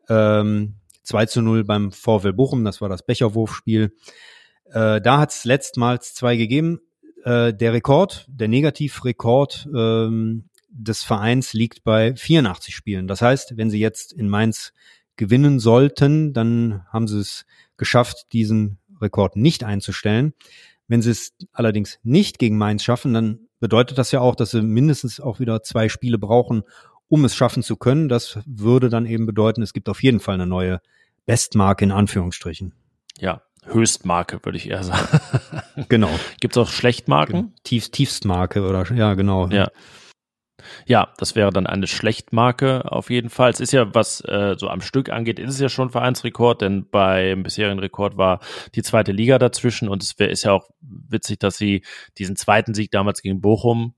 2-0 beim VfL Bochum. Das war das Becherwurfspiel. Da hat es letztmals 2 gegeben. Der Negativrekord des Vereins liegt bei 84 Spielen. Das heißt, wenn sie jetzt in Mainz gewinnen sollten, dann haben sie es geschafft, diesen Rekord nicht einzustellen. Wenn sie es allerdings nicht gegen Mainz schaffen, dann bedeutet das ja auch, dass sie mindestens auch wieder 2 Spiele brauchen, um es schaffen zu können. Das würde dann eben bedeuten, es gibt auf jeden Fall eine neue Bestmarke in Anführungsstrichen. Ja. Höchstmarke, würde ich eher sagen. Genau. Gibt es auch Schlechtmarken? Tiefstmarke oder, ja, genau. Ja, das wäre dann eine Schlechtmarke auf jeden Fall. Es ist ja, was so am Stück angeht, ist es ja schon Vereinsrekord, denn beim bisherigen Rekord war die 2. Liga dazwischen und ist ja auch witzig, dass sie diesen 2. Sieg damals gegen Bochum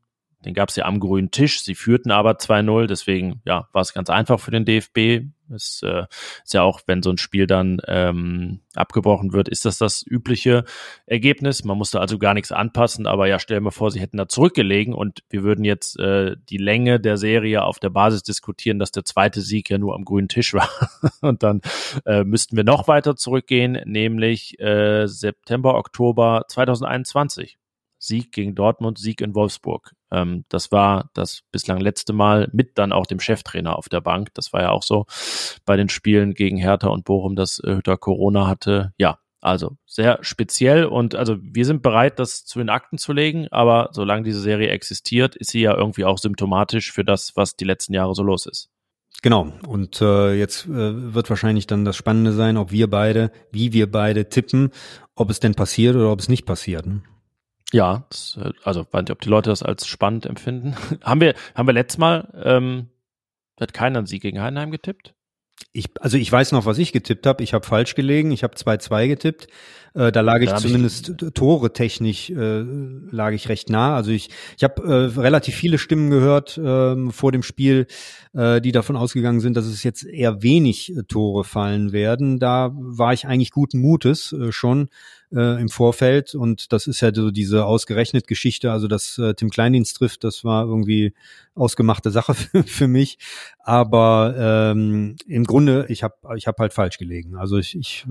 Den gab es ja am grünen Tisch. Sie führten aber 2-0, deswegen ja, war es ganz einfach für den DFB. Es ist ja auch, wenn so ein Spiel dann abgebrochen wird, ist das übliche Ergebnis. Man musste also gar nichts anpassen, aber ja, stell dir mal vor, sie hätten da zurückgelegen und wir würden jetzt die Länge der Serie auf der Basis diskutieren, dass der zweite Sieg ja nur am grünen Tisch war. Und dann müssten wir noch weiter zurückgehen, nämlich September, Oktober 2021. Sieg gegen Dortmund, Sieg in Wolfsburg. Das war das bislang letzte Mal mit dann auch dem Cheftrainer auf der Bank. Das war ja auch so bei den Spielen gegen Hertha und Bochum, dass Hütter Corona hatte. Ja, also sehr speziell und also wir sind bereit, das zu den Akten zu legen, aber solange diese Serie existiert, ist sie ja irgendwie auch symptomatisch für das, was die letzten Jahre so los ist. Genau, und jetzt wird wahrscheinlich dann das Spannende sein, wie wir beide tippen, ob es denn passiert oder ob es nicht passiert. Ne? Ja, also weiß nicht, ob die Leute das als spannend empfinden. Haben wir letztes Mal, hat keiner einen Sieg gegen Heidenheim getippt? Ich weiß noch, was ich getippt habe. Ich habe falsch gelegen. Ich habe 2-2 getippt. Da lag ich zumindest Tore technisch lag ich recht nah. Also ich habe relativ viele Stimmen gehört vor dem Spiel, die davon ausgegangen sind, dass es jetzt eher wenig Tore fallen werden. Da war ich eigentlich guten Mutes schon im Vorfeld und das ist ja so diese ausgerechnet Geschichte, also dass Tim Kleindienst trifft, das war irgendwie ausgemachte Sache für mich, aber im Grunde, ich hab halt falsch gelegen, also ich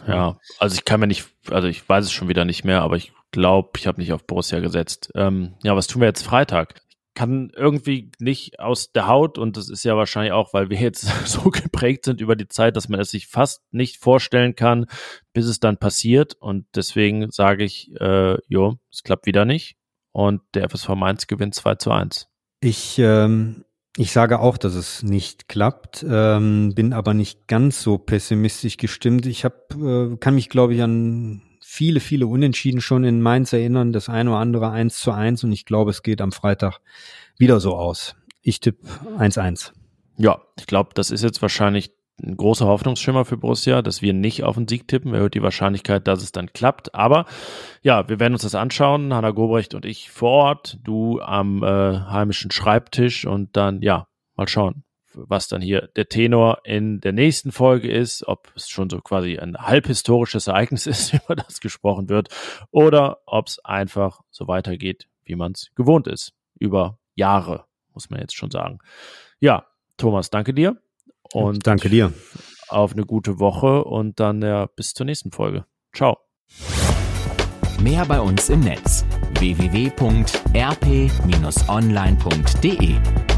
weiß es schon wieder nicht mehr, aber ich glaube, ich habe nicht auf Borussia gesetzt. Was tun wir jetzt Freitag? Kann irgendwie nicht aus der Haut und das ist ja wahrscheinlich auch, weil wir jetzt so geprägt sind über die Zeit, dass man es sich fast nicht vorstellen kann, bis es dann passiert und deswegen sage ich, es klappt wieder nicht und der FSV Mainz gewinnt 2-1. Ich sage auch, dass es nicht klappt, bin aber nicht ganz so pessimistisch gestimmt. Ich kann mich, glaube ich, an viele Unentschieden schon in Mainz erinnern, das eine oder andere 1-1 und ich glaube, es geht am Freitag wieder so aus. Ich tippe 1-1. Ja, ich glaube, das ist jetzt wahrscheinlich ein großer Hoffnungsschimmer für Borussia, dass wir nicht auf den Sieg tippen, erhöht die Wahrscheinlichkeit, dass es dann klappt, aber ja, wir werden uns das anschauen, Hanna Gobrecht und ich vor Ort, du am heimischen Schreibtisch und dann, ja, mal schauen, was dann hier der Tenor in der nächsten Folge ist, ob es schon so quasi ein halbhistorisches Ereignis ist, über das gesprochen wird, oder ob es einfach so weitergeht, wie man es gewohnt ist. Über Jahre, muss man jetzt schon sagen. Ja, Thomas, danke dir. Und danke dir. Auf eine gute Woche und dann bis zur nächsten Folge. Ciao. Mehr bei uns im Netz: www.rp-online.de